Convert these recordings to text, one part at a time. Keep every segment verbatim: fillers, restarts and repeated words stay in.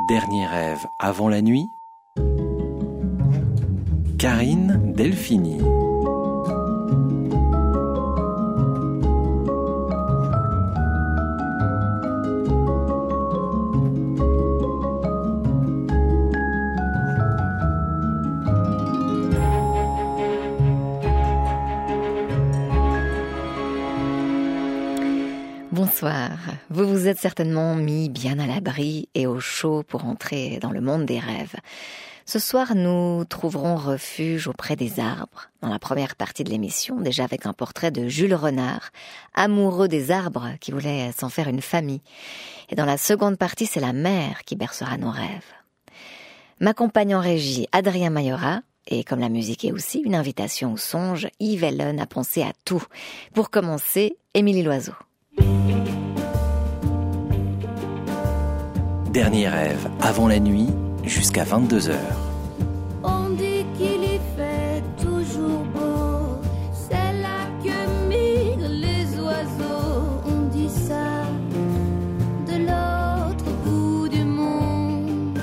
Dernier rêve avant la nuit. Karine Delphini. Bonsoir, vous vous êtes certainement mis bien à l'abri et au chaud pour entrer dans le monde des rêves. Ce soir, nous trouverons refuge auprès des arbres. Dans la première partie de l'émission, déjà avec un portrait de Jules Renard, amoureux des arbres qui voulait s'en faire une famille. Et dans la seconde partie, c'est la mer qui bercera nos rêves. M'accompagne en régie Adrien Mayora, et comme la musique est aussi une invitation au songe, Yves Ellen a pensé à tout. Pour commencer, Émilie Loiseau. Dernier rêve avant la nuit, jusqu'à vingt-deux heures. On dit qu'il y fait toujours beau, c'est là que migrent les oiseaux. On dit ça de l'autre bout du monde.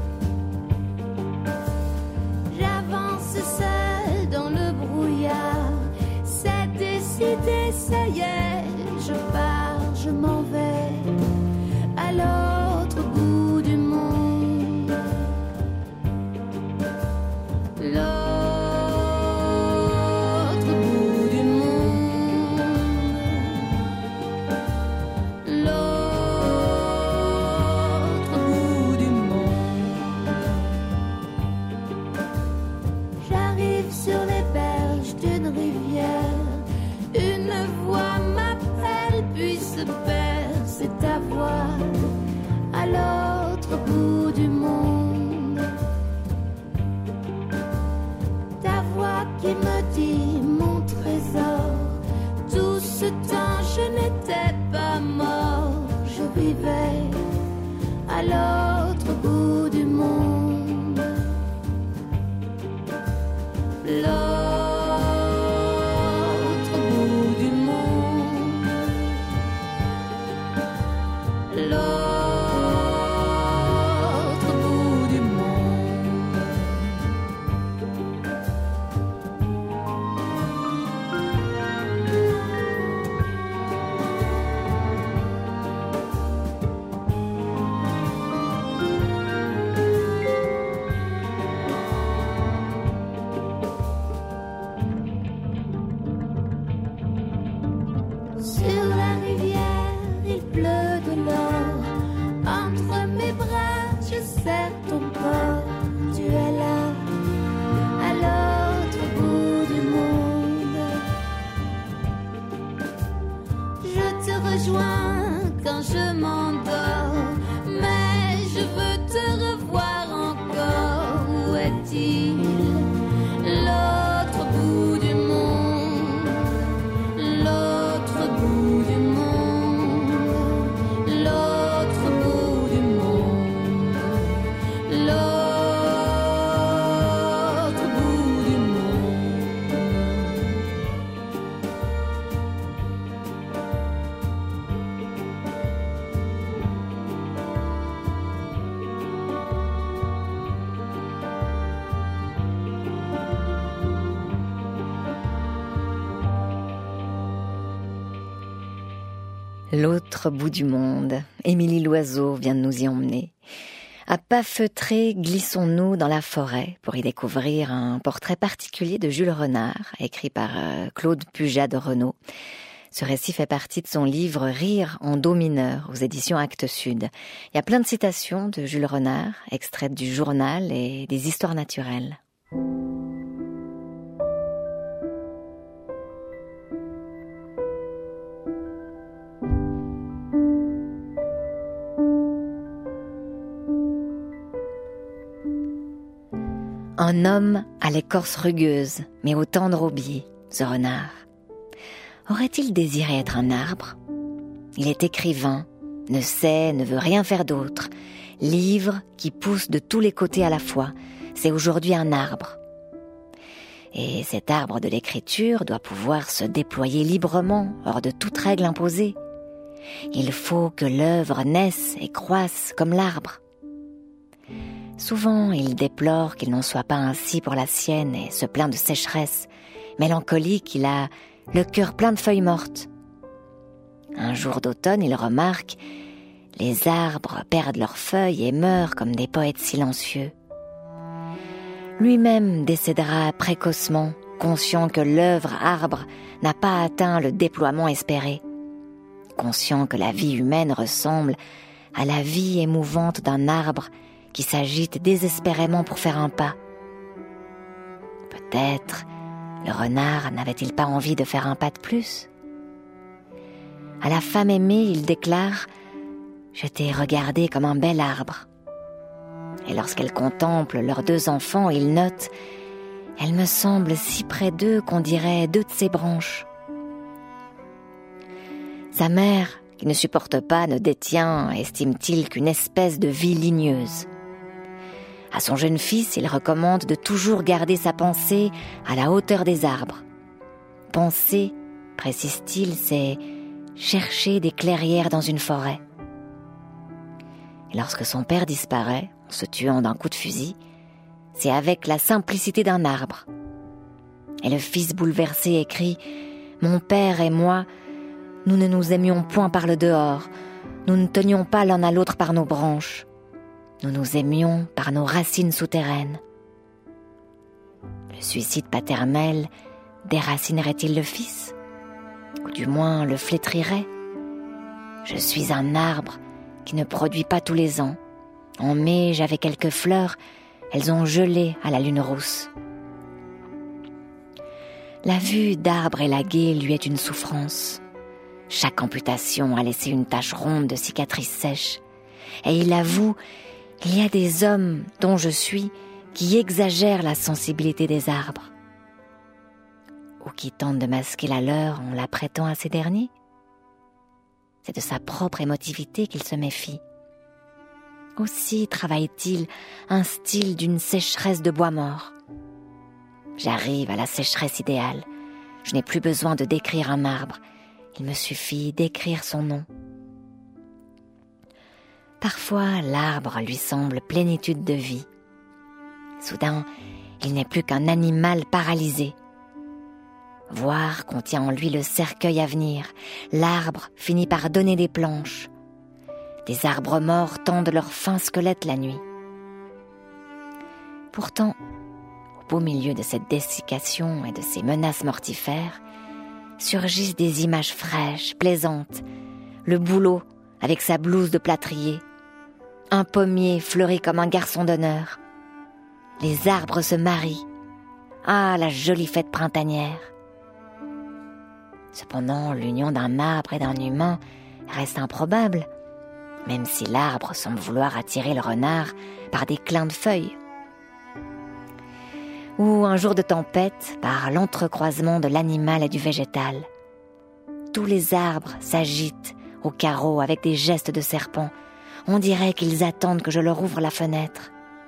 J'avance seule dans le brouillard, c'est décidé, ça y est, je pars, je m'en vais à l'autre bout du monde. L'autre bout du monde. L'autre bout du monde. J'arrive sur les berges d'une rivière. Une voix m'appelle puis se perd. C'est ta voix à l'autre bout du monde. Ta voix qui me dit mon trésor. Tout ce temps je n'étais pas mort. Je vivais à l'autre bout du monde. L'autre bout du monde. L'autre bout du monde. Sur la rivière, il pleut de l'or. Entre mes bras, je serre ton corps. Tu es là, à l'autre bout du monde. Je te rejoins quand je m'endors, mais je veux te revoir encore. Où est-il, l'autre bout du monde? L'autre bout du monde. L'autre bout du monde. L'autre bout du monde. L'autre bout du monde, Émilie Loiseau vient de nous y emmener. À pas feutrés, glissons-nous dans la forêt pour y découvrir un portrait particulier de Jules Renard, écrit par euh, Claude Pugat de Renaud. Ce récit fait partie de son livre Rire en do mineur aux éditions Actes Sud. Il y a plein de citations de Jules Renard, extraites du journal et des histoires naturelles. Un homme à l'écorce rugueuse, mais au tendre aubier, ce renard. Aurait-il désiré être un arbre ? Il est écrivain, ne sait, ne veut rien faire d'autre. Livre qui pousse de tous les côtés à la fois. C'est aujourd'hui un arbre. Et cet arbre de l'écriture doit pouvoir se déployer librement, hors de toute règle imposée. Il faut que l'œuvre naisse et croisse comme l'arbre. Souvent, il déplore qu'il n'en soit pas ainsi pour la sienne et se plaint de sécheresse. Mélancolique, il a le cœur plein de feuilles mortes. Un jour d'automne, il remarque « Les arbres perdent leurs feuilles et meurent comme des poètes silencieux. » Lui-même décédera précocement, conscient que l'œuvre arbre n'a pas atteint le déploiement espéré. Conscient que la vie humaine ressemble à la vie émouvante d'un arbre qui s'agite désespérément pour faire un pas. Peut-être le renard n'avait-il pas envie de faire un pas de plus ? À la femme aimée, il déclare « Je t'ai regardé comme un bel arbre ». Et lorsqu'elle contemple leurs deux enfants, il note « Elle me semble si près d'eux qu'on dirait deux de ses branches ». Sa mère, qui ne supporte pas, ne détient, estime-t-il, qu'une espèce de vie ligneuse. À son jeune fils, il recommande de toujours garder sa pensée à la hauteur des arbres. Penser, précise-t-il, c'est chercher des clairières dans une forêt. Et lorsque son père disparaît, en se tuant d'un coup de fusil, c'est avec la simplicité d'un arbre. Et le fils bouleversé écrit « Mon père et moi, nous ne nous aimions point par le dehors, nous ne tenions pas l'un à l'autre par nos branches. Nous nous aimions par nos racines souterraines. » Le suicide paternel déracinerait-il le fils ? Ou du moins le flétrirait ? Je suis un arbre qui ne produit pas tous les ans. En mai, j'avais quelques fleurs, elles ont gelé à la lune rousse. La vue d'arbres élagués lui est une souffrance. Chaque amputation a laissé une tache ronde de cicatrices sèches. Et il avoue, il y a des hommes dont je suis qui exagèrent la sensibilité des arbres. Ou qui tentent de masquer la leur en la prêtant à ces derniers. C'est de sa propre émotivité qu'il se méfie. Aussi travaille-t-il un style d'une sécheresse de bois mort. J'arrive à la sécheresse idéale. Je n'ai plus besoin de décrire un arbre. Il me suffit d'écrire son nom. Parfois, l'arbre lui semble plénitude de vie. Soudain, il n'est plus qu'un animal paralysé. Voir contient en lui le cercueil à venir. L'arbre finit par donner des planches. Des arbres morts tendent leurs fins squelettes la nuit. Pourtant, au beau milieu de cette dessiccation et de ces menaces mortifères, surgissent des images fraîches, plaisantes. Le bouleau avec sa blouse de plâtrier. Un pommier fleuri comme un garçon d'honneur. Les arbres se marient. Ah, la jolie fête printanière. Cependant, l'union d'un arbre et d'un humain reste improbable, même si l'arbre semble vouloir attirer le renard par des clins de feuilles. Ou un jour de tempête, par l'entrecroisement de l'animal et du végétal. Tous les arbres s'agitent au carreau avec des gestes de serpent. On dirait qu'ils attendent que je leur ouvre la fenêtre.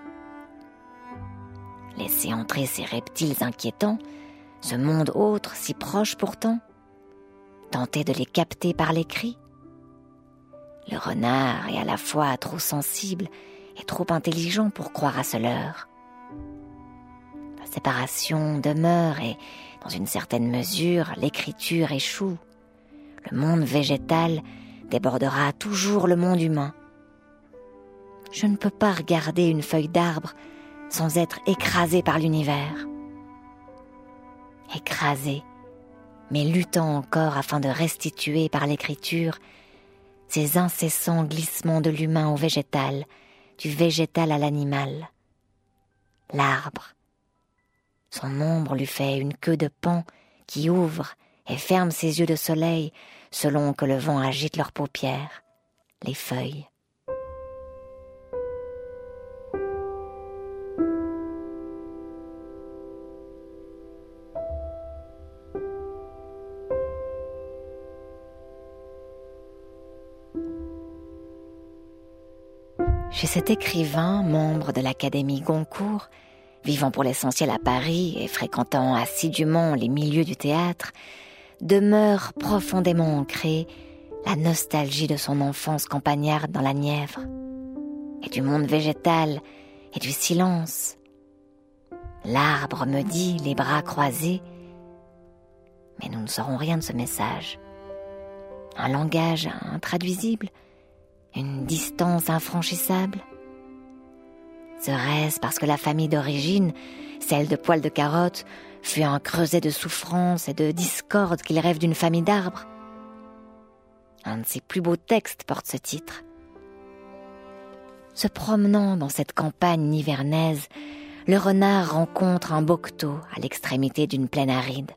Laisser entrer ces reptiles inquiétants, ce monde autre si proche pourtant, tenter de les capter par les cris. Le renard est à la fois trop sensible et trop intelligent pour croire à ce leurre. La séparation demeure et, dans une certaine mesure, l'écriture échoue. Le monde végétal débordera toujours le monde humain. Je ne peux pas regarder une feuille d'arbre sans être écrasé par l'univers. Écrasé, mais luttant encore afin de restituer par l'écriture ces incessants glissements de l'humain au végétal, du végétal à l'animal. L'arbre. Son ombre lui fait une queue de paon qui ouvre et ferme ses yeux de soleil selon que le vent agite leurs paupières, les feuilles. Chez cet écrivain, membre de l'Académie Goncourt, vivant pour l'essentiel à Paris et fréquentant assidûment les milieux du théâtre, demeure profondément ancrée la nostalgie de son enfance campagnarde dans la Nièvre, et du monde végétal et du silence. L'arbre me dit, les bras croisés, mais nous ne saurons rien de ce message. Un langage intraduisible, une distance infranchissable. Serait-ce parce que la famille d'origine, celle de Poil de Carotte, fut un creuset de souffrance et de discorde qu'il rêve d'une famille d'arbres? Un de ses plus beaux textes porte ce titre. Se promenant dans cette campagne nivernaise, le renard rencontre un bocteau à l'extrémité d'une plaine aride.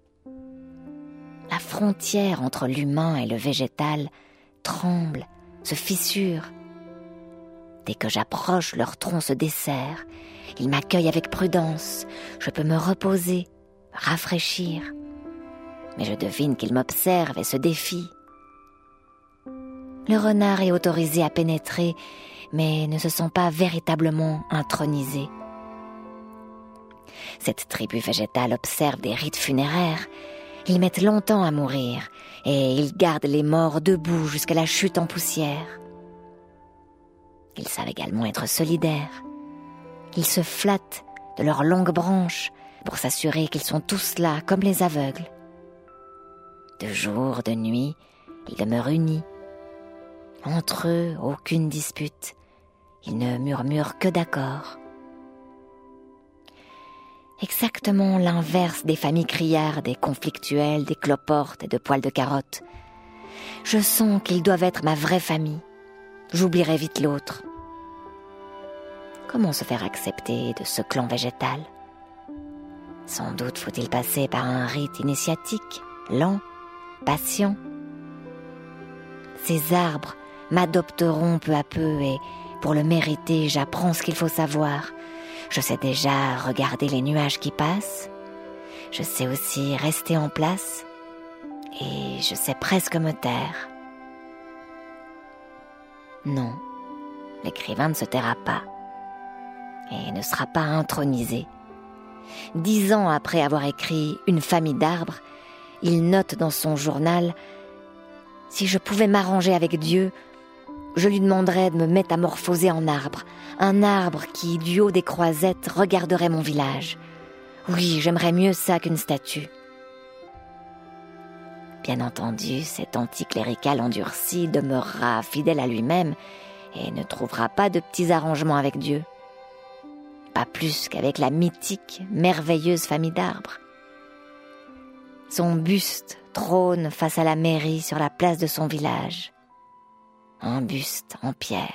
La frontière entre l'humain et le végétal tremble, se fissure. Dès que j'approche, leur tronc se desserre. Ils m'accueillent avec prudence. Je peux me reposer, rafraîchir. Mais je devine qu'ils m'observent et se défient. Le renard est autorisé à pénétrer, mais ne se sent pas véritablement intronisé. Cette tribu végétale observe des rites funéraires. Ils mettent longtemps à mourir et ils gardent les morts debout jusqu'à la chute en poussière. Ils savent également être solidaires. Ils se flattent de leurs longues branches pour s'assurer qu'ils sont tous là comme les aveugles. De jour, de nuit, ils demeurent unis. Entre eux, aucune dispute. Ils ne murmurent que d'accord. Exactement l'inverse des familles criardes, des conflictuelles, des cloportes et de Poil de Carotte. Je sens qu'ils doivent être ma vraie famille. J'oublierai vite l'autre. Comment se faire accepter de ce clan végétal? Sans doute faut-il passer par un rite initiatique, lent, patient. Ces arbres m'adopteront peu à peu et, pour le mériter, j'apprends ce qu'il faut savoir. Je sais déjà regarder les nuages qui passent. Je sais aussi rester en place. Et je sais presque me taire. Non, l'écrivain ne se taira pas. Et ne sera pas intronisé. Dix ans après avoir écrit « Une famille d'arbres », il note dans son journal « Si je pouvais m'arranger avec Dieu, je lui demanderais de me métamorphoser en arbre, un arbre qui, du haut des croisettes, regarderait mon village. Oui, j'aimerais mieux ça qu'une statue. » Bien entendu, cet anticlérical endurci demeurera fidèle à lui-même et ne trouvera pas de petits arrangements avec Dieu. Pas plus qu'avec la mythique, merveilleuse famille d'arbres. Son buste trône face à la mairie sur la place de son village. Un buste en pierre.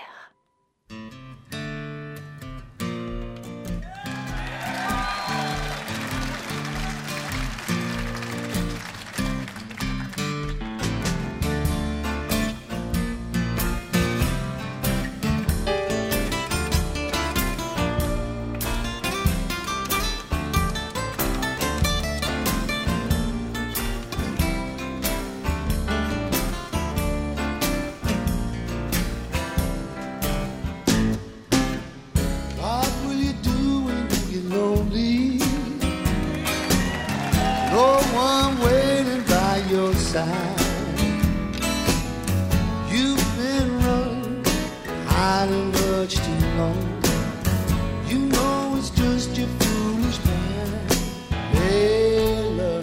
You've been running, hiding much too long. You know it's just your foolish mind. Hey, love,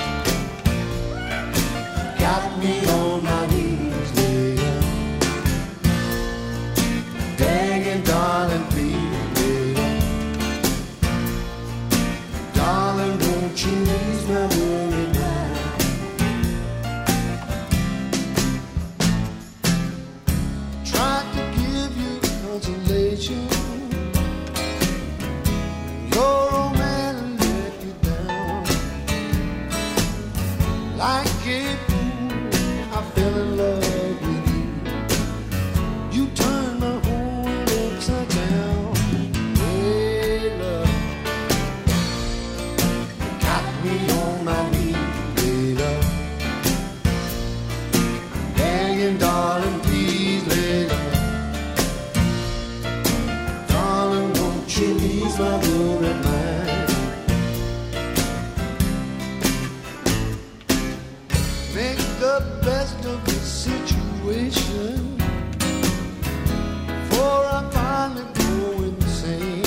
got me on my knees, later, begging, darling, please, later, darling, won't you ease my worry mind? Your old man let you down. Like a fool, I fell in love with you. You turned my whole world upside down. Hey, love, got me on my knees, hey, love, begging, darling, please, lay love. She needs my worry mind. Make the best of the situation, for I finally go insane.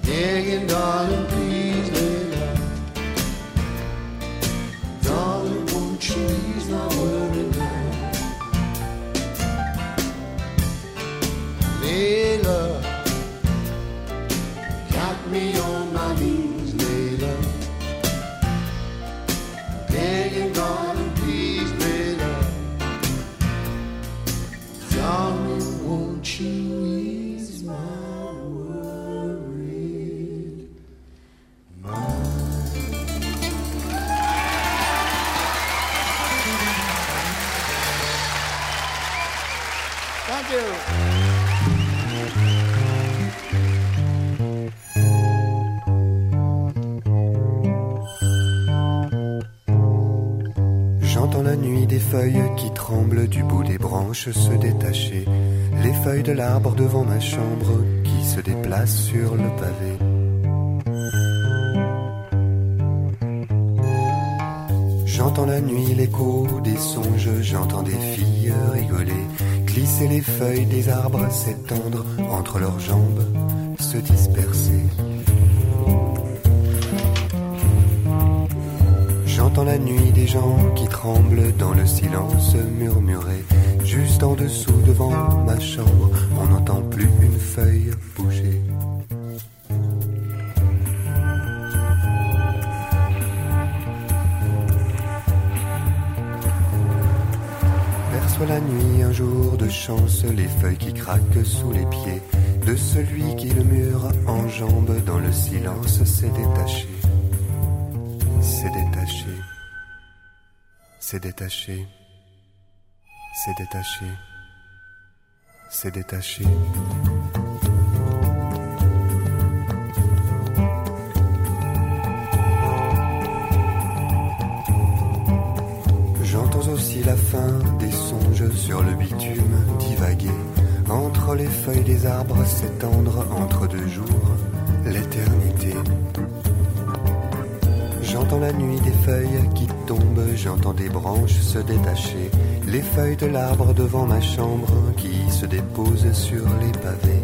Begging, darling, please, Layla. Darling, won't you ease my worry now? Layla, got me on my knees, Layla. Begging, darling, please, Layla. Darling, won't you ease my worried mind? Thank you. J'entends la nuit des feuilles qui tremblent du bout des branches se détacher. Les feuilles de l'arbre devant ma chambre qui se déplacent sur le pavé. J'entends la nuit l'écho des songes, j'entends des filles rigoler, glisser les feuilles des arbres, s'étendre entre leurs jambes, se disperser. J'entends la nuit des gens qui tremblent dans le silence murmurer. Juste en dessous devant ma chambre, on n'entend plus une feuille bouger. Perçois la nuit un jour de chance, les feuilles qui craquent sous les pieds de celui qui le mur enjambe dans le silence s'est détaché. C'est détaché, c'est détaché, c'est détaché, c'est détaché. J'entends aussi la fin des songes sur le bitume divaguer, entre les feuilles des arbres s'étendre entre deux jours, l'éternité. J'entends la nuit des feuilles qui tombent, j'entends des branches se détacher, les feuilles de l'arbre devant ma chambre qui se déposent sur les pavés.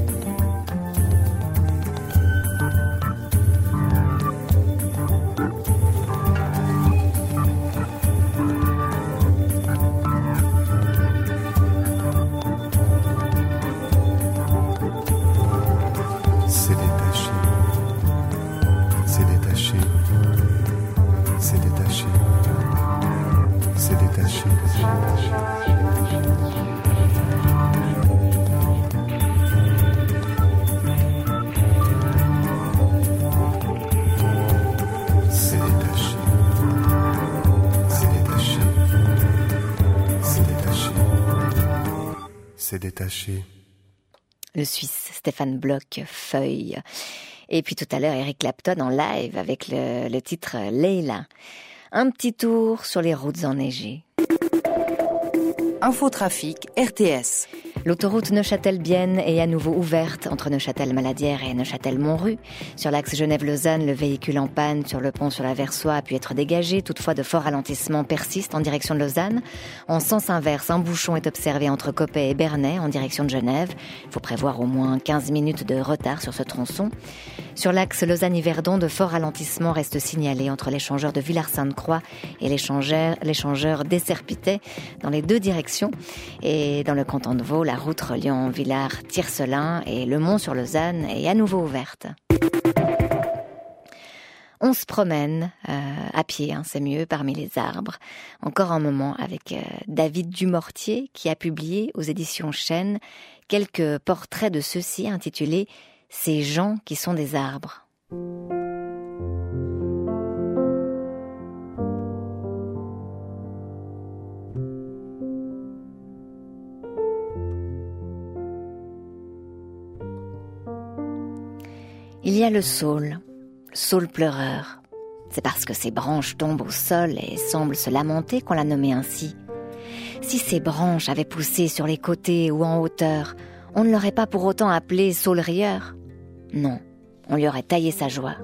C'est détaché. Le Suisse Stéphane Bloch, Feuille. Et puis tout à l'heure, Eric Clapton en live avec le, le titre Layla. Un petit tour sur les routes enneigées. Infotrafic R T S. L'autoroute Neuchâtel-Bienne est à nouveau ouverte entre Neuchâtel-Maladière et Neuchâtel-Montru. Sur l'axe Genève-Lausanne, le véhicule en panne sur le pont sur la Versoix a pu être dégagé. Toutefois, de forts ralentissements persistent en direction de Lausanne. En sens inverse, un bouchon est observé entre Coppet et Bernay en direction de Genève. Il faut prévoir au moins quinze minutes de retard sur ce tronçon. Sur l'axe Lausanne-Yverdon, de forts ralentissements restent signalés entre l'échangeur de Villars-Sainte-Croix et l'échangeur, l'échangeur d'Esserpitet dans les deux directions. Et dans le canton de Vaud, la route reliant Villars-Tiercelin et Le Mont-sur-Lausanne est à nouveau ouverte. On se promène euh, à pied, hein, c'est mieux, parmi les arbres. Encore un moment avec euh, David Dumortier qui a publié aux éditions Chênes quelques portraits de ceux-ci intitulés « Ces gens qui sont des arbres ». Il y a le saule, le saule pleureur. C'est parce que ses branches tombent au sol et semblent se lamenter qu'on l'a nommé ainsi. Si ses branches avaient poussé sur les côtés ou en hauteur, on ne l'aurait pas pour autant appelé saule rieur. Non, on lui aurait taillé sa joie.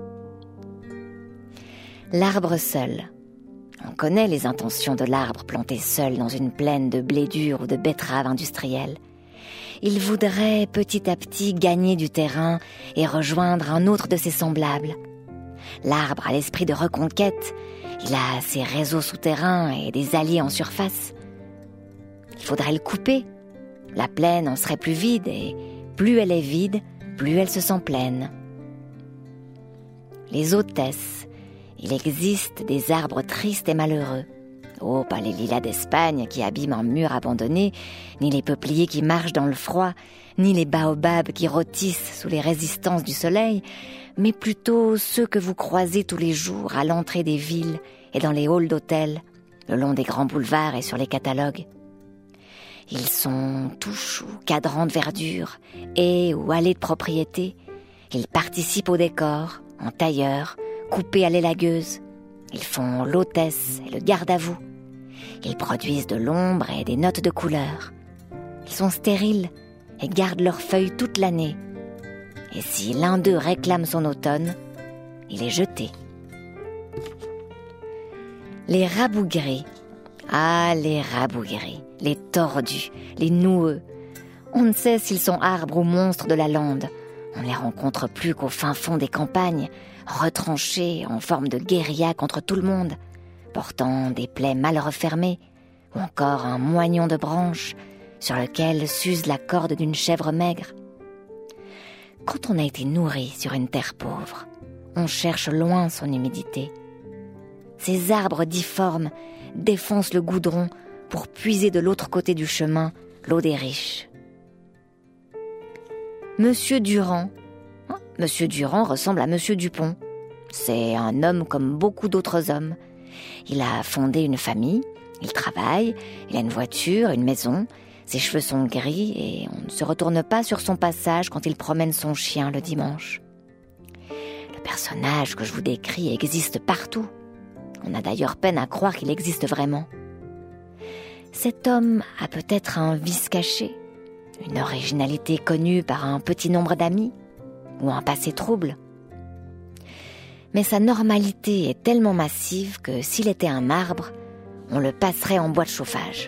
L'arbre seul. On connaît les intentions de l'arbre planté seul dans une plaine de blé dur ou de betteraves industrielles. Il voudrait petit à petit gagner du terrain et rejoindre un autre de ses semblables. L'arbre a l'esprit de reconquête, il a ses réseaux souterrains et des alliés en surface. Il faudrait le couper. La plaine en serait plus vide et plus elle est vide, plus elle se sent pleine. Les hôtesses, il existe des arbres tristes et malheureux. Oh, pas les lilas d'Espagne qui abîment un mur abandonné, ni les peupliers qui marchent dans le froid, ni les baobabs qui rôtissent sous les résistances du soleil, mais plutôt ceux que vous croisez tous les jours à l'entrée des villes et dans les halls d'hôtels, le long des grands boulevards et sur les catalogues. Ils sont touches ou cadrans de verdure, haies ou allées de propriété. Ils participent au décor, en tailleur, coupés à l'élagueuse. Ils font l'hôtesse et le garde-à-vous. Ils produisent de l'ombre et des notes de couleur. Ils sont stériles et gardent leurs feuilles toute l'année. Et si l'un d'eux réclame son automne, il est jeté. Les rabougris. Ah, les rabougris, les tordus, les noueux. On ne sait s'ils sont arbres ou monstres de la lande. On ne les rencontre plus qu'au fin fond des campagnes, retranchés en forme de guérilla contre tout le monde, portant des plaies mal refermées, ou encore un moignon de branches sur lequel s'use la corde d'une chèvre maigre. Quand on a été nourri sur une terre pauvre, on cherche loin son humidité. Ces arbres difformes défoncent le goudron pour puiser de l'autre côté du chemin l'eau des riches. Monsieur Durand. Monsieur Durand ressemble à Monsieur Dupont. C'est un homme comme beaucoup d'autres hommes. Il a fondé une famille, il travaille, il a une voiture, une maison. Ses cheveux sont gris et on ne se retourne pas sur son passage quand il promène son chien le dimanche. Le personnage que je vous décris existe partout. On a d'ailleurs peine à croire qu'il existe vraiment. Cet homme a peut-être un vice caché, une originalité connue par un petit nombre d'amis, ou un passé trouble. Mais sa normalité est tellement massive que s'il était un arbre, on le passerait en bois de chauffage.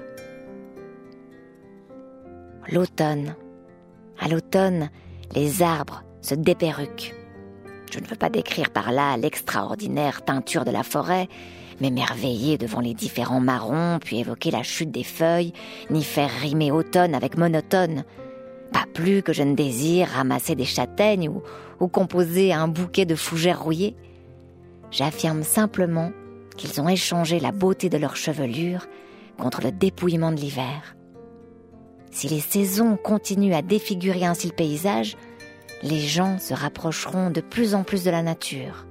L'automne. À l'automne, les arbres se déperruquent. Je ne veux pas décrire par là l'extraordinaire teinture de la forêt, m'émerveiller devant les différents marrons, puis évoquer la chute des feuilles, ni faire rimer automne avec monotone. Pas plus que je ne désire ramasser des châtaignes ou, ou composer un bouquet de fougères rouillées. J'affirme simplement qu'ils ont échangé la beauté de leur chevelure contre le dépouillement de l'hiver. Si les saisons continuent à défigurer ainsi le paysage, les gens se rapprocheront de plus en plus de la nature.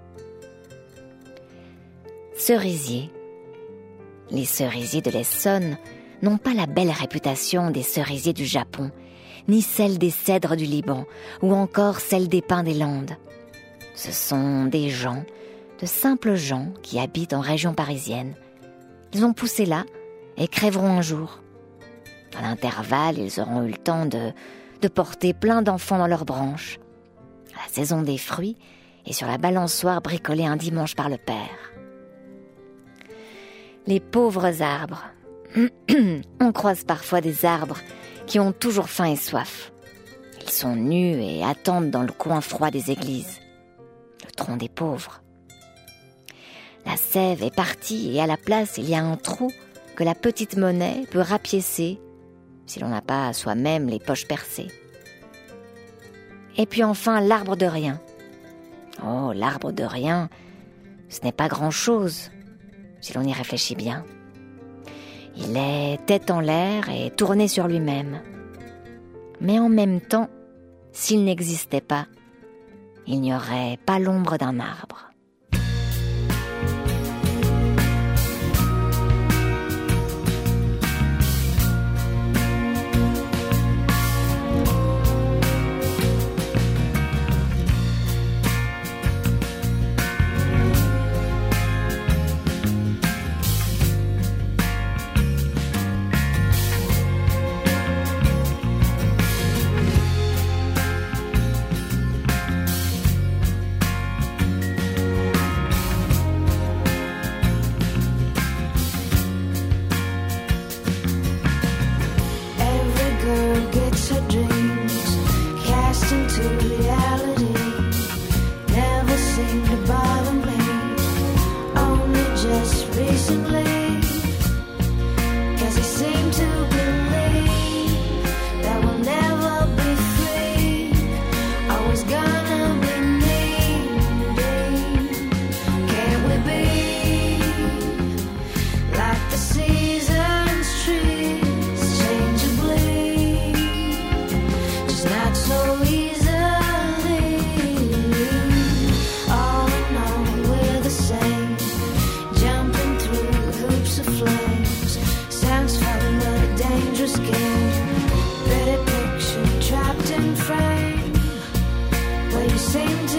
Cerisiers. Les cerisiers de l'Essonne n'ont pas la belle réputation des cerisiers du Japon, ni celle des cèdres du Liban, ou encore celle des pins des Landes. Ce sont des gens, de simples gens qui habitent en région parisienne. Ils ont poussé là et crèveront un jour. À l'intervalle, ils auront eu le temps de, de porter plein d'enfants dans leurs branches. À la saison des fruits et sur la balançoire bricolée un dimanche par le père. Les pauvres arbres. On croise parfois des arbres qui ont toujours faim et soif. Ils sont nus et attendent dans le coin froid des églises. Le tronc des pauvres. La sève est partie et à la place, il y a un trou que la petite monnaie peut rapiécer si l'on n'a pas soi-même les poches percées. Et puis enfin, l'arbre de rien. Oh, l'arbre de rien, ce n'est pas grand-chose, si l'on y réfléchit bien. Il est tête en l'air et tourné sur lui-même. Mais en même temps, s'il n'existait pas, il n'y aurait pas l'ombre d'un arbre.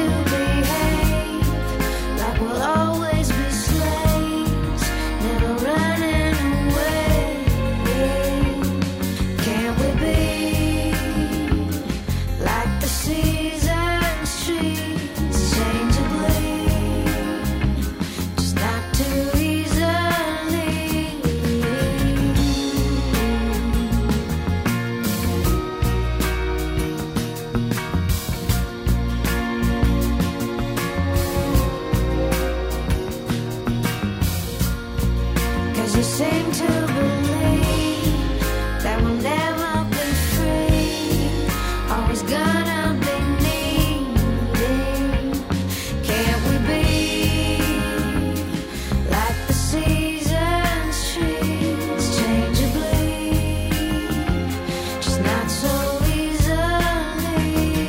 to behave like we'll always be slaves, never running away. Can't we be like the seasons, trees, changeably, just not too easily? Cause you seem to believe that we'll never be free, always gonna be needing. Can't we be like the seasons, trees, changeably, just not so easily?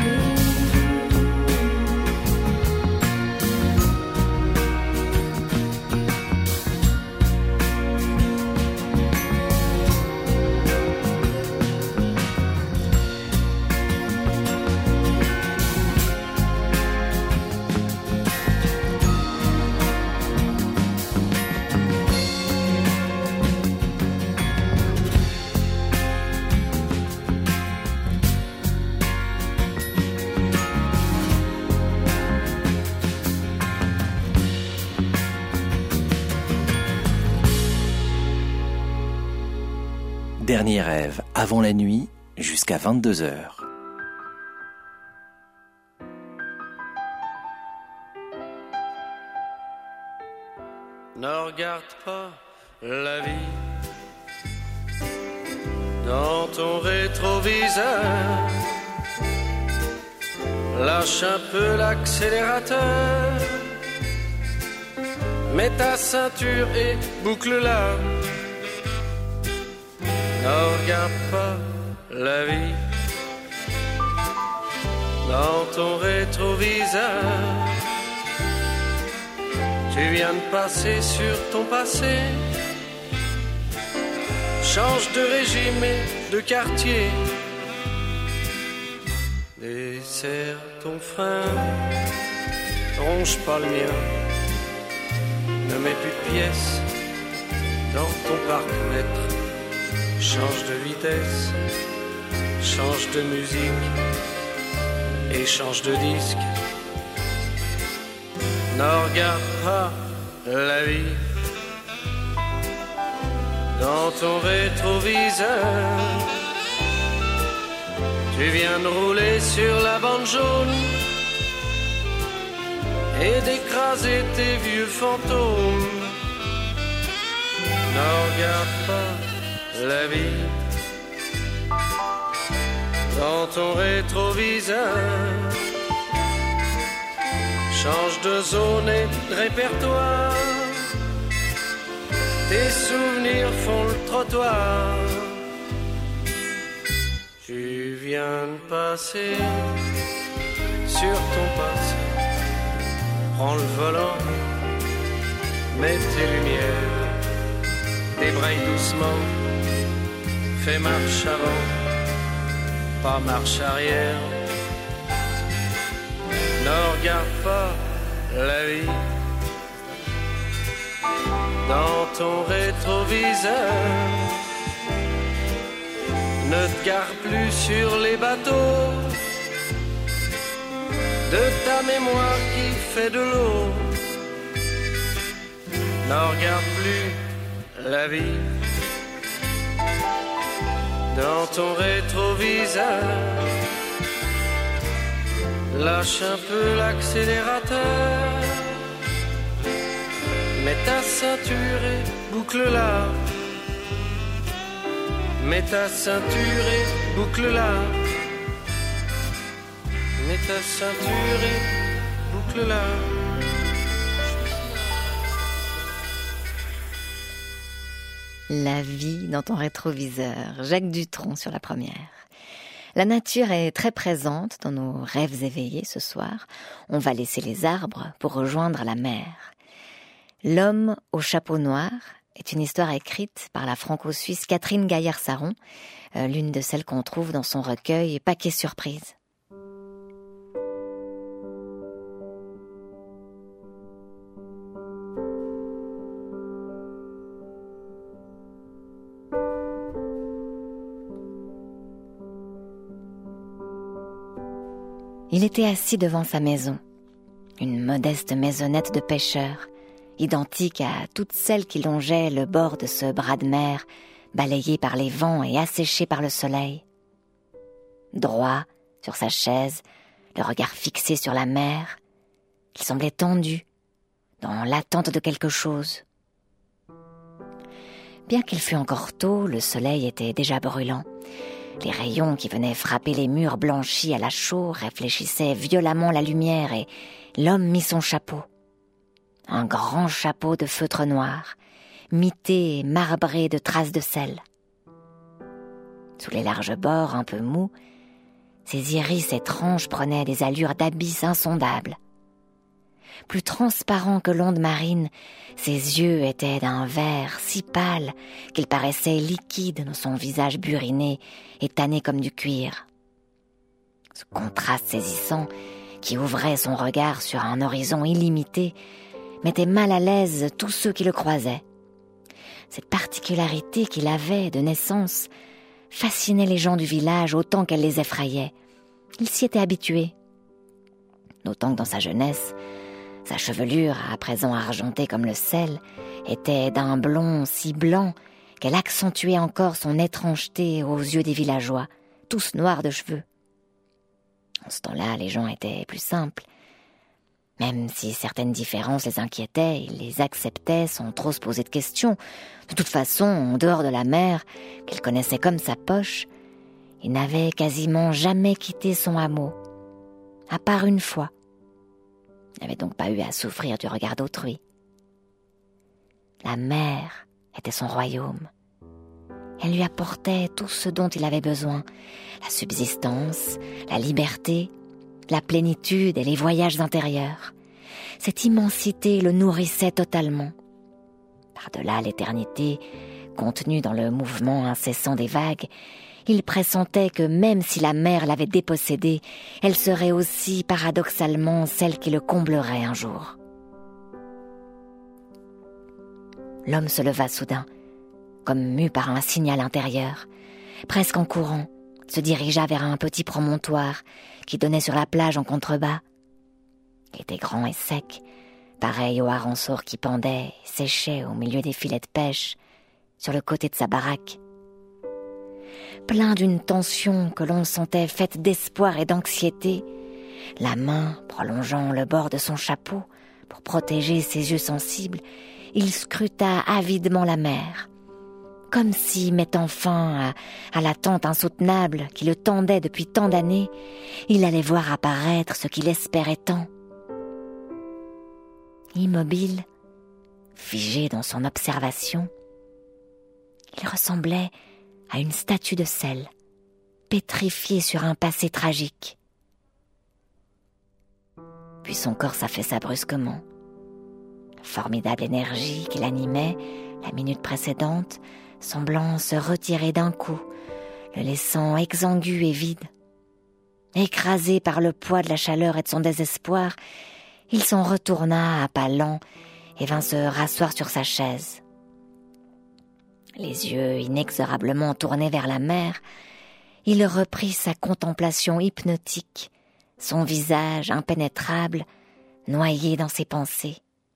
Dernier rêve avant la nuit jusqu'à vingt-deux heures. Ne regarde pas la vie dans ton rétroviseur. Lâche un peu l'accélérateur. Mets ta ceinture et boucle-la. Ne regarde pas la vie dans ton rétroviseur. Tu viens de passer sur ton passé. Change de régime et de quartier. Desserre ton frein, ronge pas le mien. Ne mets plus de pièces dans ton parc-mètre. Change de vitesse, change de musique et change de disque. Ne regarde pas la vie dans ton rétroviseur. Tu viens de rouler sur la bande jaune et d'écraser tes vieux fantômes. Ne regarde pas la vie dans ton rétroviseur. Change de zone et de répertoire. Tes souvenirs font le trottoir. Tu viens de passer sur ton passé. Prends le volant, mets tes lumières, débraye doucement. Fais marche avant, pas marche arrière. Ne regarde pas la vie dans ton rétroviseur. Ne te gare plus sur les bateaux de ta mémoire qui fait de l'eau. Ne regarde plus la vie dans ton rétroviseur. Lâche un peu l'accélérateur. Mets ta ceinture et boucle-la. Mets ta ceinture et boucle-la. Mets ta ceinture et boucle-la. La vie dans ton rétroviseur, Jacques Dutronc sur la première. La nature est très présente dans nos rêves éveillés ce soir. On va laisser les arbres pour rejoindre la mer. L'homme au chapeau noir est une histoire écrite par la franco-suisse Catherine Gaillard-Saron, euh, l'une de celles qu'on trouve dans son recueil Paquet Surprise. Il était assis devant sa maison, une modeste maisonnette de pêcheur, identique à toutes celles qui longeaient le bord de ce bras de mer, balayé par les vents et asséché par le soleil. Droit, sur sa chaise, le regard fixé sur la mer, il semblait tendu, dans l'attente de quelque chose. Bien qu'il fût encore tôt, le soleil était déjà brûlant. Les rayons qui venaient frapper les murs blanchis à la chaux réfléchissaient violemment la lumière et l'homme mit son chapeau. Un grand chapeau de feutre noir, mité et marbré de traces de sel. Sous les larges bords un peu mous, ses iris étranges prenaient des allures d'abysse insondables. Plus transparents que l'onde marine, ses yeux étaient d'un vert si pâle qu'il paraissait liquide dans son visage buriné et tanné comme du cuir. Ce contraste saisissant, qui ouvrait son regard sur un horizon illimité, mettait mal à l'aise tous ceux qui le croisaient. Cette particularité qu'il avait de naissance fascinait les gens du village autant qu'elle les effrayait. Il s'y était habitué. D'autant que dans sa jeunesse, sa chevelure, à présent argentée comme le sel, était d'un blond si blanc qu'elle accentuait encore son étrangeté aux yeux des villageois, tous noirs de cheveux. En ce temps-là, les gens étaient plus simples. Même si certaines différences les inquiétaient, ils les acceptaient sans trop se poser de questions. De toute façon, en dehors de la mer, qu'il connaissait comme sa poche, il n'avait quasiment jamais quitté son hameau, à part une fois. Il n'avait donc pas eu à souffrir du regard d'autrui. La mer était son royaume. Elle lui apportait tout ce dont il avait besoin, la subsistance, la liberté, la plénitude et les voyages intérieurs. Cette immensité le nourrissait totalement. Par-delà l'éternité, contenue dans le mouvement incessant des vagues, il pressentait que même si la mer l'avait dépossédé, elle serait aussi paradoxalement celle qui le comblerait un jour. L'homme se leva soudain, comme mu par un signal intérieur. Presque en courant, se dirigea vers un petit promontoire qui donnait sur la plage en contrebas. Il était grand et sec, pareil au harançoir qui pendait et séchait au milieu des filets de pêche, sur le côté de sa baraque. Plein d'une tension que l'on sentait faite d'espoir et d'anxiété, la main prolongeant le bord de son chapeau pour protéger ses yeux sensibles, il scruta avidement la mer, comme si, mettant fin à, à l'attente insoutenable qui le tendait depuis tant d'années, il allait voir apparaître ce qu'il espérait tant. Immobile, figé dans son observation, il ressemblait à une statue de sel, pétrifiée sur un passé tragique. Puis son corps s'affaissa brusquement. La formidable énergie qui l'animait la minute précédente, semblant se retirer d'un coup, le laissant exangue et vide. Écrasé par le poids de la chaleur et de son désespoir, il s'en retourna à pas lents et vint se rasseoir sur sa chaise. Les yeux inexorablement tournés vers la mer, il reprit sa contemplation hypnotique, son visage impénétrable, noyé dans ses pensées.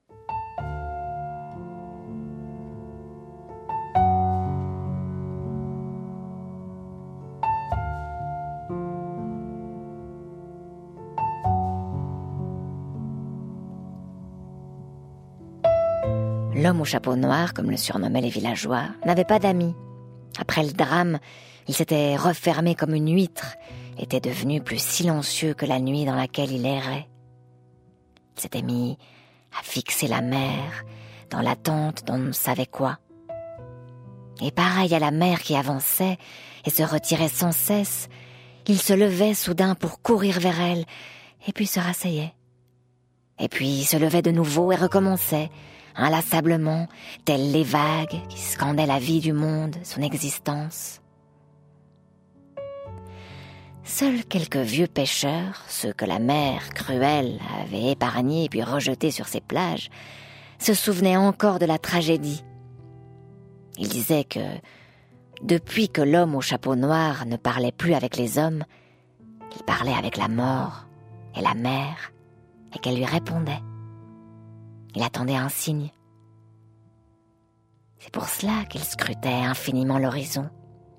L'homme au chapeau noir, comme le surnommaient les villageois, n'avait pas d'amis. Après le drame, il s'était refermé comme une huître, était devenu plus silencieux que la nuit dans laquelle il errait. Il s'était mis à fixer la mer, dans l'attente d'on ne savait quoi. Et pareil à la mer qui avançait et se retirait sans cesse, il se levait soudain pour courir vers elle, et puis se rasseyait. Et puis se levait de nouveau et recommençait, inlassablement, telles les vagues qui scandaient la vie du monde, son existence. Seuls quelques vieux pêcheurs, ceux que la mer cruelle avait épargnés puis rejetés sur ses plages, se souvenaient encore de la tragédie. Ils disaient que, depuis que l'homme au chapeau noir ne parlait plus avec les hommes, il parlait avec la mort et la mer, et qu'elle lui répondait. Il attendait un signe. C'est pour cela qu'il scrutait infiniment l'horizon.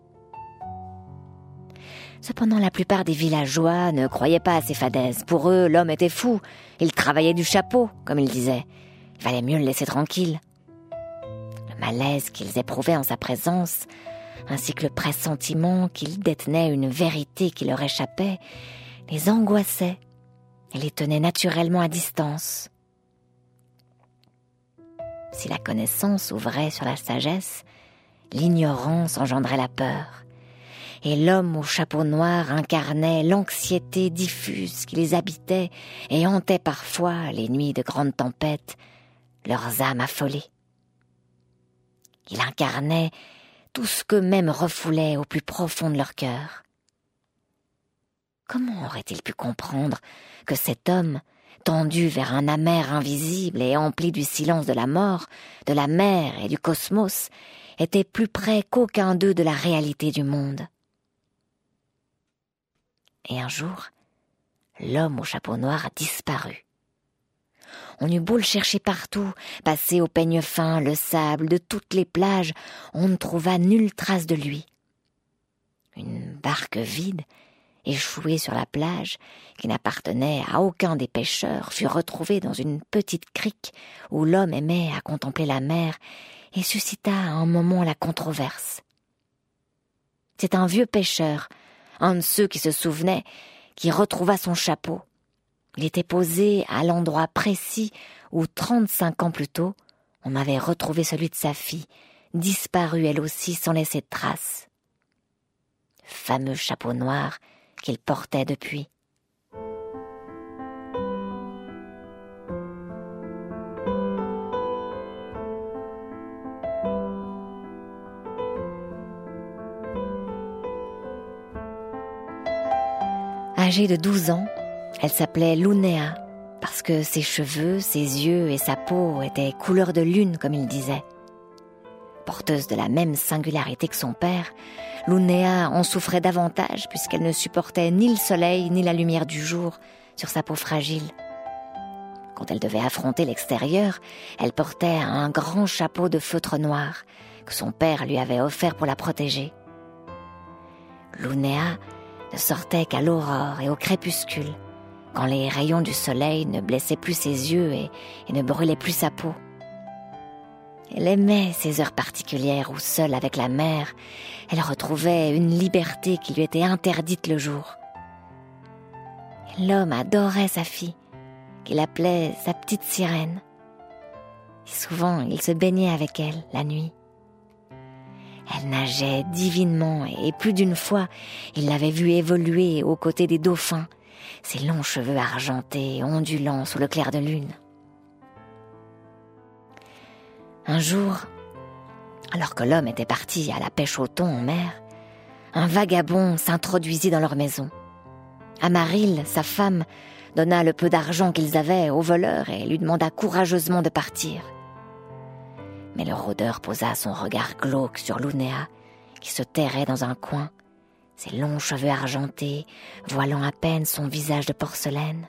Cependant, la plupart des villageois ne croyaient pas à ces fadaises. Pour eux, l'homme était fou. Il travaillait du chapeau, comme ils disaient. Il valait mieux le laisser tranquille. Le malaise qu'ils éprouvaient en sa présence, ainsi que le pressentiment qu'ils détenaient une vérité qui leur échappait, les angoissait et les tenait naturellement à distance. Si la connaissance ouvrait sur la sagesse, l'ignorance engendrait la peur. Et l'homme au chapeau noir incarnait l'anxiété diffuse qui les habitait et hantait parfois, les nuits de grandes tempêtes, leurs âmes affolées. Il incarnait tout ce qu'eux-mêmes refoulaient au plus profond de leur cœur. Comment aurait-il pu comprendre que cet homme, tendu vers un amer invisible et empli du silence de la mort, de la mer et du cosmos, était plus près qu'aucun d'eux de la réalité du monde? Et un jour, l'homme au chapeau noir disparut. On eut beau le chercher partout, passer au peigne fin, le sable, de toutes les plages, on ne trouva nulle trace de lui. Une barque vide, échouée sur la plage, qui n'appartenait à aucun des pêcheurs, fut retrouvée dans une petite crique où l'homme aimait à contempler la mer et suscita à un moment la controverse. C'est un vieux pêcheur, un de ceux qui se souvenaient, qui retrouva son chapeau. Il était posé à l'endroit précis où, trente-cinq ans plus tôt, on avait retrouvé celui de sa fille, disparue elle aussi sans laisser de traces. Le fameux chapeau noir qu'il portait depuis. Âgée de douze ans, elle s'appelait Lunéa, parce que ses cheveux, ses yeux et sa peau étaient couleur de lune, comme il disait. Porteuse de la même singularité que son père, Lunéa en souffrait davantage puisqu'elle ne supportait ni le soleil ni la lumière du jour sur sa peau fragile. Quand elle devait affronter l'extérieur, elle portait un grand chapeau de feutre noir que son père lui avait offert pour la protéger. Lunéa ne sortait qu'à l'aurore et au crépuscule, quand les rayons du soleil ne blessaient plus ses yeux et, et ne brûlaient plus sa peau. Elle aimait ces heures particulières où, seule avec la mer, elle retrouvait une liberté qui lui était interdite le jour. Et l'homme adorait sa fille, qu'il appelait sa petite sirène. Et souvent, il se baignait avec elle la nuit. Elle nageait divinement et plus d'une fois, il l'avait vue évoluer aux côtés des dauphins, ses longs cheveux argentés ondulant sous le clair de lune. Un jour, alors que l'homme était parti à la pêche au thon en mer, un vagabond s'introduisit dans leur maison. Amaril, sa femme, donna le peu d'argent qu'ils avaient au voleur et lui demanda courageusement de partir. Mais le rôdeur posa son regard glauque sur Lunéa, qui se terrait dans un coin, ses longs cheveux argentés, voilant à peine son visage de porcelaine.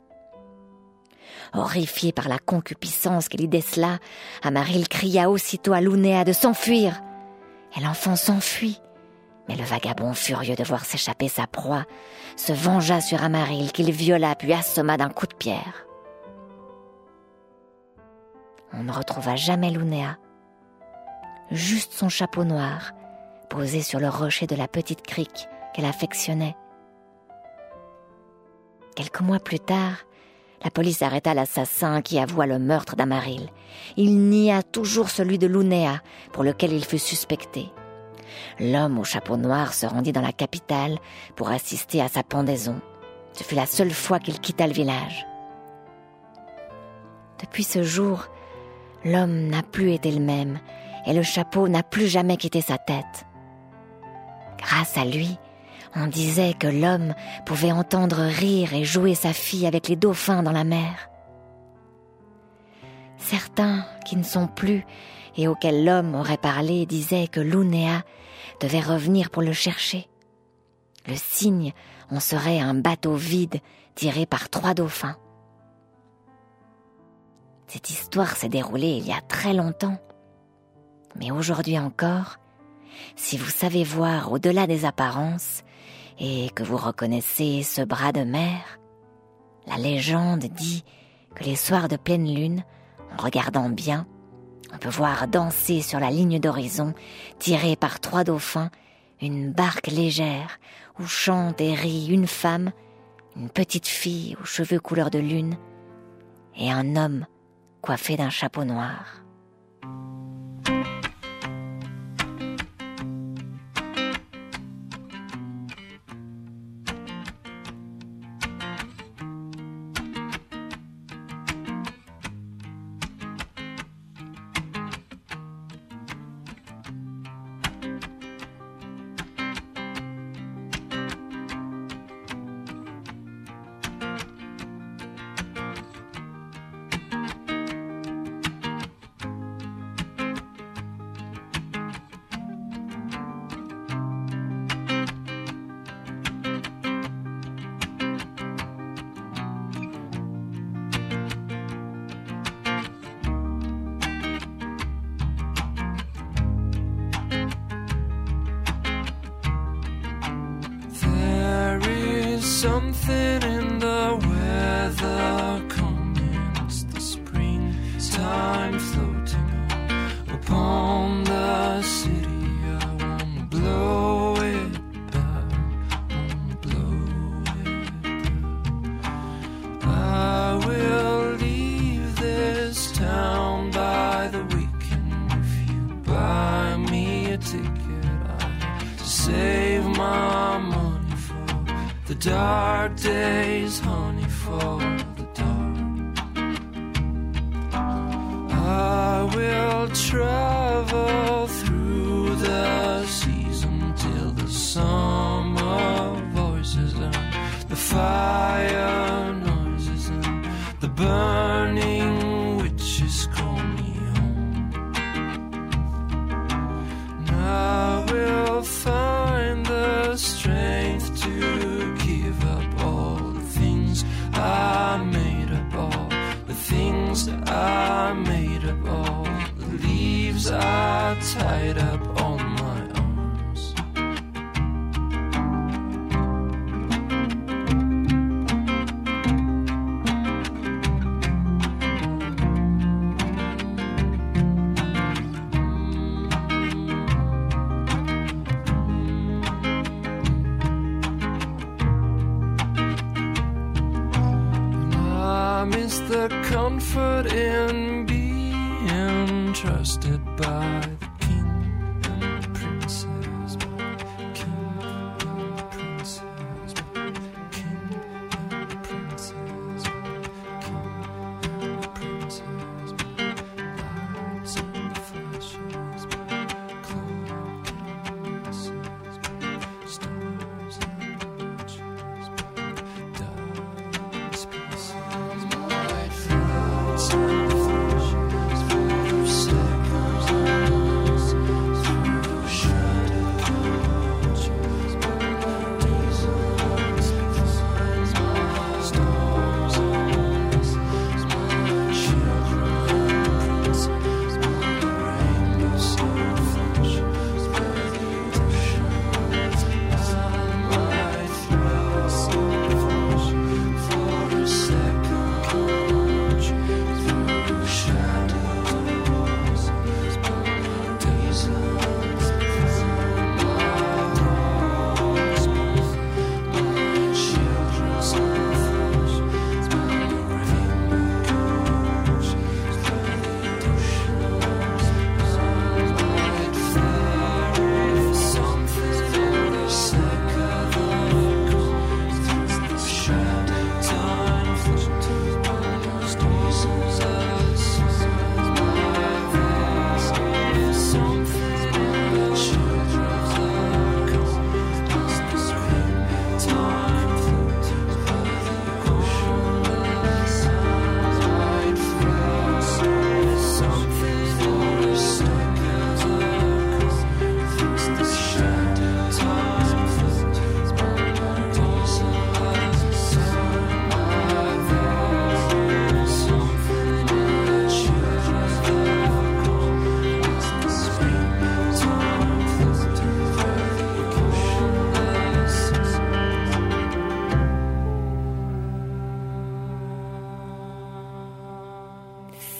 Horrifié par la concupiscence qu'il y décela, Amaril cria aussitôt à Lunéa de s'enfuir. Et l'enfant s'enfuit. Mais le vagabond, furieux de voir s'échapper sa proie, se vengea sur Amaril, qu'il viola puis assomma d'un coup de pierre. On ne retrouva jamais Lunéa. Juste son chapeau noir, posé sur le rocher de la petite crique qu'elle affectionnait. Quelques mois plus tard, la police arrêta l'assassin qui avoua le meurtre d'Amaril. Il nia toujours celui de Lunéa, pour lequel il fut suspecté. L'homme au chapeau noir se rendit dans la capitale pour assister à sa pendaison. Ce fut la seule fois qu'il quitta le village. Depuis ce jour, l'homme n'a plus été le même, et le chapeau n'a plus jamais quitté sa tête. Grâce à lui, on disait que l'homme pouvait entendre rire et jouer sa fille avec les dauphins dans la mer. Certains qui ne sont plus et auxquels l'homme aurait parlé disaient que Lunéa devait revenir pour le chercher. Le cygne en serait un bateau vide tiré par trois dauphins. Cette histoire s'est déroulée il y a très longtemps. Mais aujourd'hui encore, si vous savez voir au-delà des apparences et que vous reconnaissez ce bras de mer, la légende dit que les soirs de pleine lune, en regardant bien, on peut voir danser sur la ligne d'horizon, tirée par trois dauphins, une barque légère où chante et rit une femme, une petite fille aux cheveux couleur de lune et un homme coiffé d'un chapeau noir. Something in the weather coming, it's the springtime floating upon the city. I wanna blow it back, wanna blow it back. I will leave this town by the weekend if you buy me a ticket. I save my money. The dark days, honey, for the dark. I will travel through the season till the summer voices and the fire noises and the burning witches call me home. And I will find the strength to I made up all the things that I made up, all the leaves I tied up on my arms. The comfort in being trusted by the king and the princess, by the king and the princess, by the king and the princess, by the king and the princess, by lights and flashes, by cloak and masses, by stars and matches, by dying species. Lights and flashes, by seconds and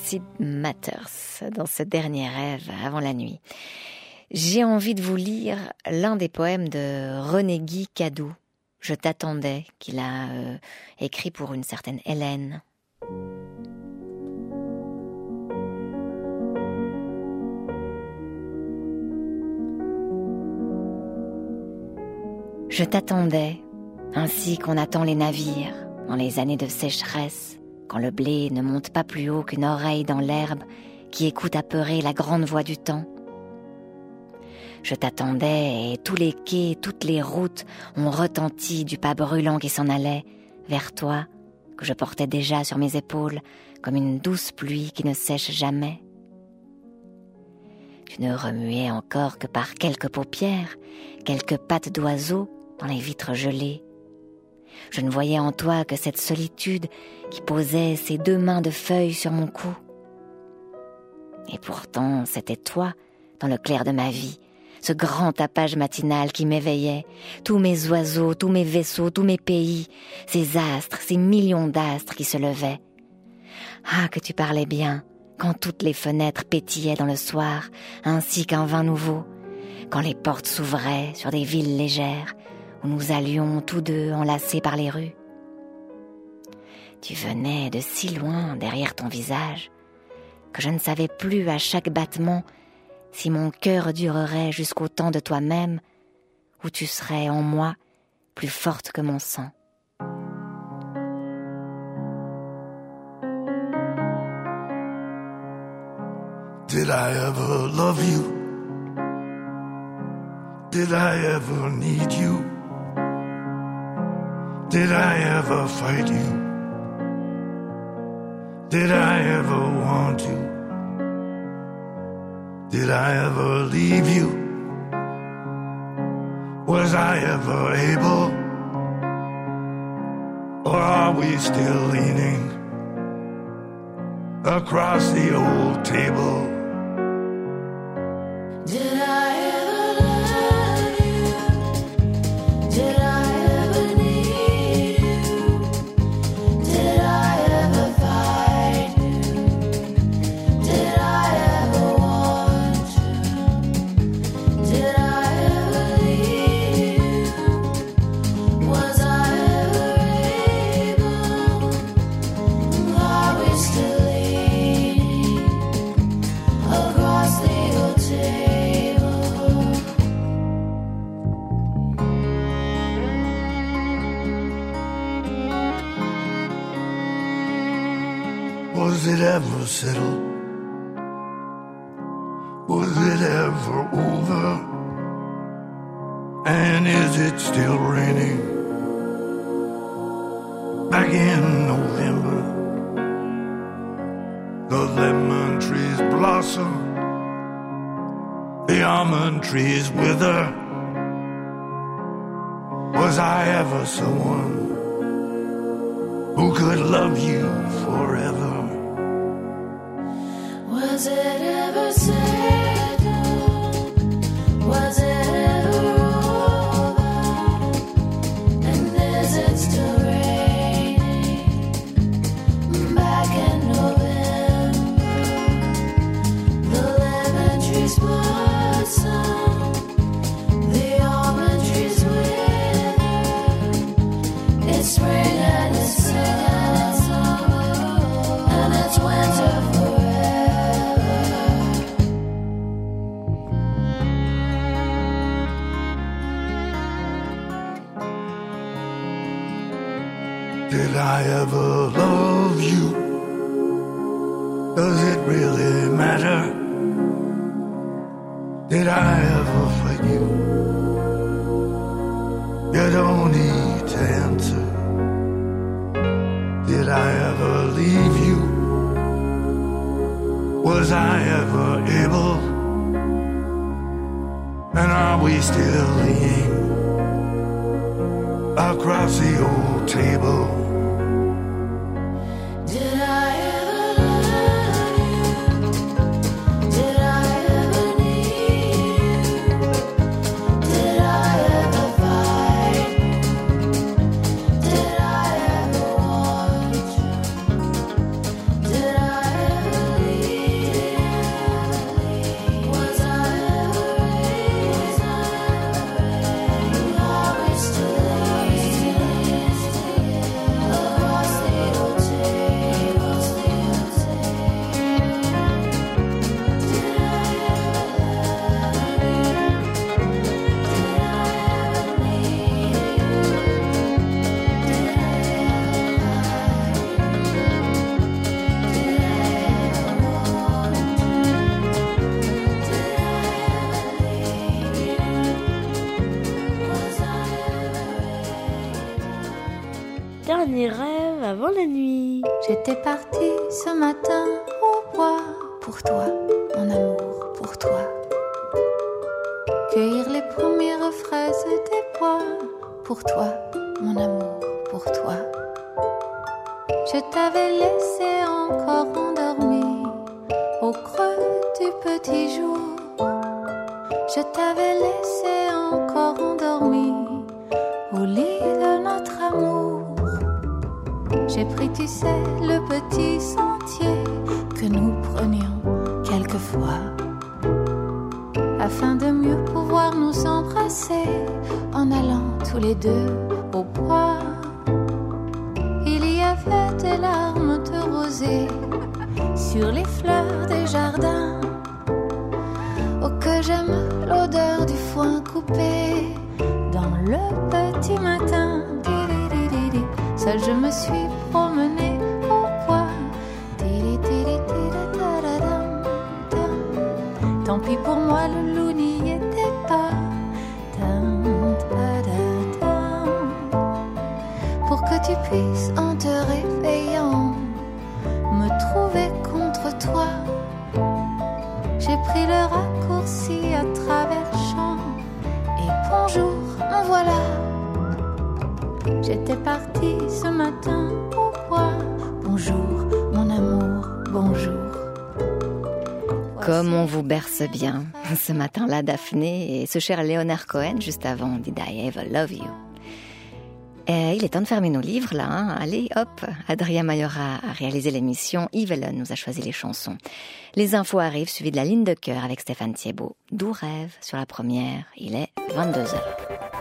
Sid Matters dans ce dernier rêve avant la nuit. J'ai envie de vous lire l'un des poèmes de René Guy Cadou, « Je t'attendais », qu'il a euh, écrit pour une certaine Hélène. Je t'attendais, ainsi qu'on attend les navires, dans les années de sécheresse, quand le blé ne monte pas plus haut qu'une oreille dans l'herbe qui écoute apeurée la grande voix du temps. Je t'attendais et tous les quais, toutes les routes ont retenti du pas brûlant qui s'en allait vers toi, que je portais déjà sur mes épaules comme une douce pluie qui ne sèche jamais. Tu ne remuais encore que par quelques paupières, quelques pattes d'oiseau dans les vitres gelées. Je ne voyais en toi que cette solitude qui posait ses deux mains de feuilles sur mon cou. Et pourtant, c'était toi, dans le clair de ma vie, ce grand tapage matinal qui m'éveillait, tous mes oiseaux, tous mes vaisseaux, tous mes pays, ces astres, ces millions d'astres qui se levaient. Ah, que tu parlais bien, quand toutes les fenêtres pétillaient dans le soir, ainsi qu'un vin nouveau, quand les portes s'ouvraient sur des villes légères, où nous allions tous deux enlacés par les rues. Tu venais de si loin derrière ton visage, que je ne savais plus à chaque battement si mon cœur durerait jusqu'au temps de toi-même, où tu serais en moi plus forte que mon sang. Did I ever love you? Did I ever need you? Did I ever fight you? Did I ever want you? Did I ever leave you? Was I ever able? Or are we still leaning across the old table? Did I ever love you? Did I ever need you? Did I ever fight you? Did I ever want you? Did I ever leave you? Was I ever able? Are we still leaning across the old table? Was it ever settled? Was it ever over? And is it still raining? Back in November, the lemon trees blossom, the almond trees wither. Was I ever someone who could love you forever? Was it ever settled? Was it ever over? And is it still raining back in November? The lemon trees blossom, the almond trees wither. It's spring and it's summer, and it's winter forever. Did I ever love you? Does it really matter? Did I ever fight you? You don't need to answer. Did I ever leave you? Was I ever able? And are we still leaning across the old table? Did I ever love you? Did I ever need you? Did I ever fight you? Did I ever want you? Did I ever J'étais partie ce matin au bois pour toi, mon amour, pour toi. Cueillir les premières fraises des bois pour toi, mon amour, pour toi. Je t'avais laissé encore endormi au creux du petit jour. Je t'avais laissé encore endormi au lit de notre amour. J'ai pris, tu sais, le petit sentier que nous prenions quelquefois, afin de mieux pouvoir nous embrasser en allant tous les deux au bois. Il y avait des larmes de rosée sur les fleurs des jardins. Oh, que j'aime l'odeur du foin coupé dans le petit matin. Seule je me suis promenée au bois. Tant pis pour moi, le loup n'y était pas. Pour que tu puisses en te réveillant me trouver contre toi. J'ai pris le raccourci à travers champs. Et bonjour, en voilà. J'étais partie ce matin au bois. Bonjour, mon amour, bonjour. Comme on vous berce bien ce matin-là, Daphné et ce cher Leonard Cohen, juste avant Did I Ever Love You. Et il est temps de fermer nos livres là, hein. Allez hop, Adrien Mayora a réalisé l'émission, Yves Ellen nous a choisi les chansons. Les infos arrivent suivies de la ligne de cœur avec Stéphane Thiebaud. Doux rêve sur la première, il est vingt-deux heures.